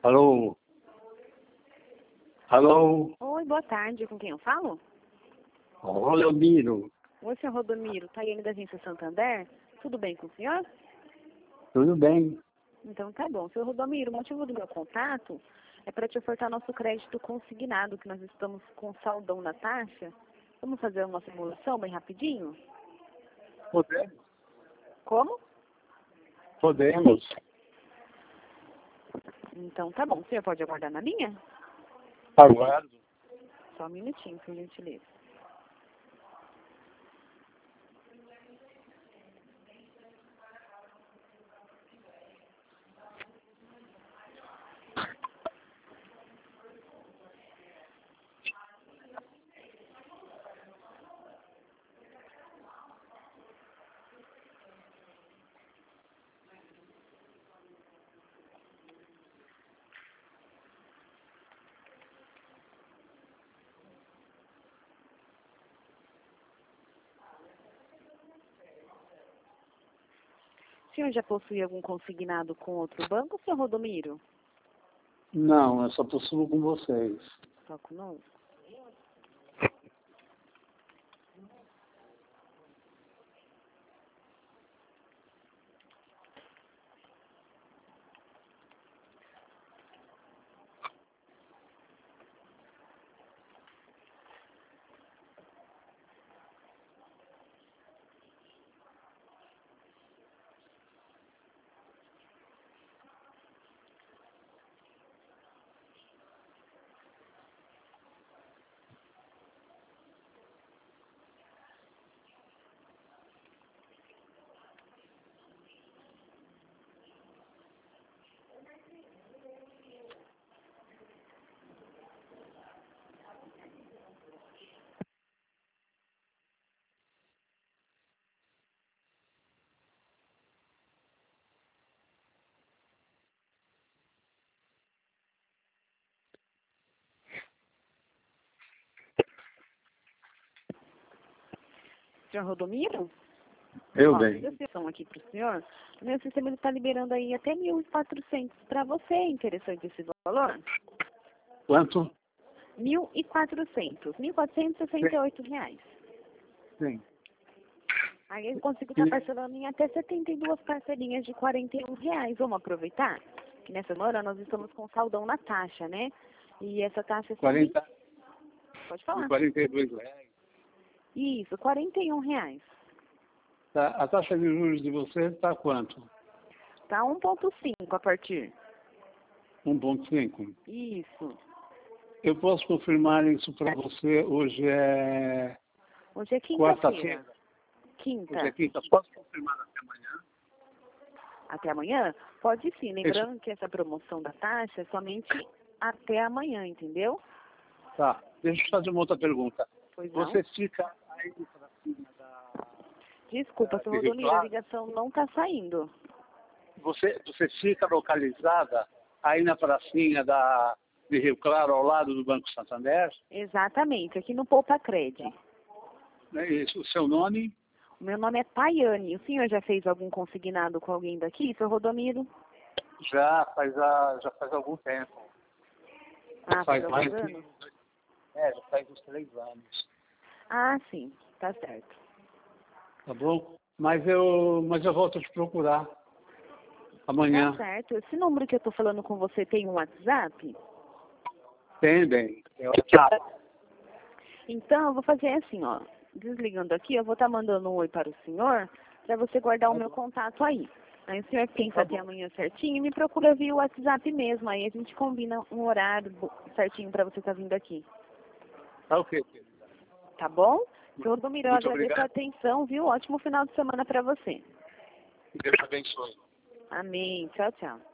Alô? Alô? Oi, boa tarde. Com quem eu falo? Olha, Miro. Oi, senhor Rodomiro. Taiane da Agência Santander. Tudo bem com o senhor? Tudo bem? Então tá bom. Senhor Rodomiro, o motivo do meu contato é para te ofertar nosso crédito consignado, que nós estamos com saldão na taxa. Vamos fazer uma simulação bem rapidinho? Podemos. Como? Podemos. Então tá bom. O senhor pode aguardar na linha? Aguardo. Só um minutinho, por gentileza. O senhor já possui algum consignado com outro banco, senhor Rodomiro? Não, eu só possuo com vocês. Só conosco? Senhor Rodomiro? Eu Ó, bem. fiz a sessão aqui para o senhor. O meu sistema está liberando aí até 1.400 para você. É interessante esse valor? Quanto? 1.400. R$ 1.468. Sim. Aí eu consigo estar parcelando em até 72 parcelinhas de R$ 41. Vamos aproveitar? Que nessa hora nós estamos com saldão na taxa, né? E essa taxa é somente... 40 Pode e falar. 42 reais. Isso, R$ 41. Tá, a taxa de juros de vocês está quanto? Tá 1,5 a partir. 1,5. Isso. Eu posso confirmar isso para você. Hoje é Hoje é quarta-feira. quinta-feira. Quinta. Hoje é quinta. Posso confirmar até amanhã? Até amanhã? Pode sim. Lembrando que essa promoção da taxa é somente até amanhã, entendeu? Tá. Deixa eu fazer uma outra pergunta. Pois não. Você fica aí para cima da... Desculpa, de seu Rio Rodomiro, a Claro? ligação não está saindo. Você fica localizada aí na pracinha de Rio Claro, ao lado do Banco Santander? Exatamente, aqui no Poupa Cred. É isso. O seu nome? O meu nome é Taiane. O senhor já fez algum consignado com alguém daqui, seu Rodomiro? Já faz algum tempo. Ah, faz alguns mais anos? já faz uns 3 anos. Ah, sim, tá certo. Tá bom? Mas eu volto a te procurar amanhã. Tá certo. Esse número que eu tô falando com você tem um WhatsApp? Tem, bem. Tchau. Então, eu vou fazer assim, ó. Desligando aqui, eu vou estar mandando um oi para o senhor, para você guardar o meu contato aí. Aí o senhor pensa até amanhã certinho e me procura via WhatsApp mesmo. Aí a gente combina um horário certinho para você estar vindo aqui. Tá ok, querida. Tá bom? Senhor Rodomiro, eu Muito agradeço a obrigado. atenção, viu? Ótimo final de semana para você. Deus te abençoe. Amém. Tchau, tchau.